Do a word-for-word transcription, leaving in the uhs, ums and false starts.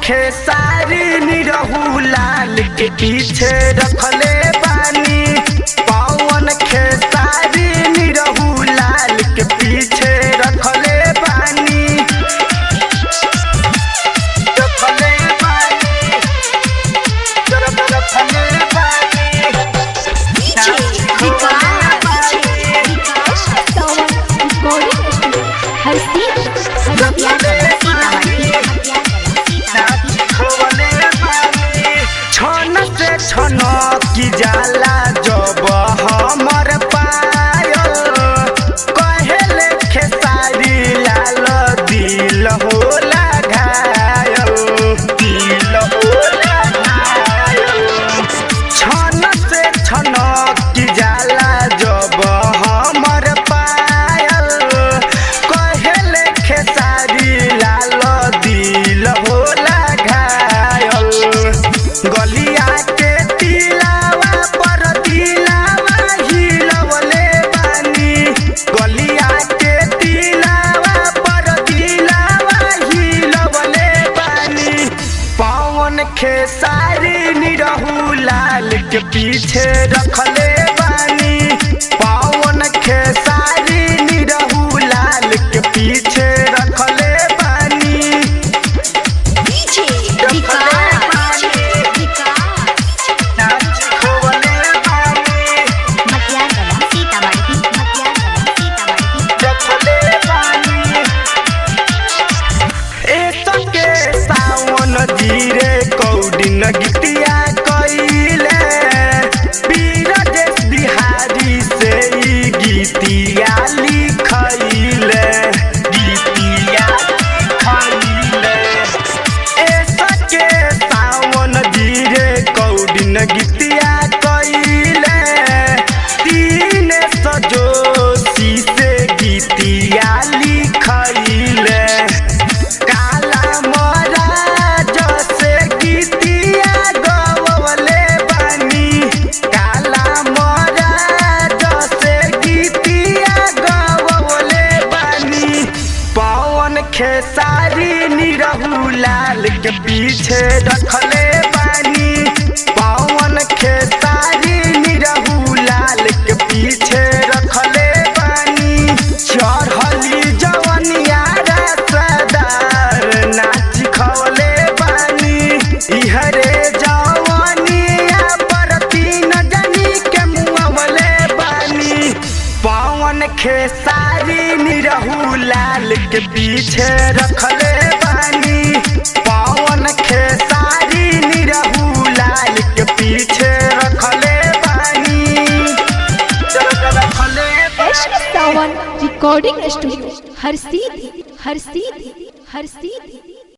खेसारी निरहू लाल के पीछे रखले बानी। पवन खेसारी निरहू लाल के पीछे रखले बानी रखले बानी रखले बानी छन से छन की जाला जब हमर पायल कहेले खेसारी लाल दिल होला घायल दिल होला घायल। छन से छन की जाला जब हमर पायल कहेले खेसारी लाल दिल होला घायल। गलिया के तिलावा पर तिलावा हिलवले बानी। गलिया के तिलावा पर तिलावा हिलवले बानी। पवन खेसारी निरहू लाल के पीछे रखले बानी। पवन खेसारी निरहू लाल के पीछे रखले बानी जीरे कौडिन गीतिया कइले बीरजेश बिहारी से ई गीतिया लिखइले गीतिया लिखइले। ऐसा के सावन जीरे कौडिन गीतिया कइले तीन सजोशी से गीतिया लिखइले। खेसारी निरहू लाल के पीछे रखले बानी। पवन खेसारी निरहू लाल के पीछे रखले बानी। चढ़ली जवनिया रसदार नाच खवले बानी। इहरे जवनिया पर तीन जनी के मुँहवले बानी। पवन खेसारी निरहू लाल के पीछे रखले बानी। पवन खेसारी निरहू लाल के पीछे रखले बानी रखले बानी। रिकॉर्डिंग स्टूडियो हर सीधी हर सीधी हर सीधी।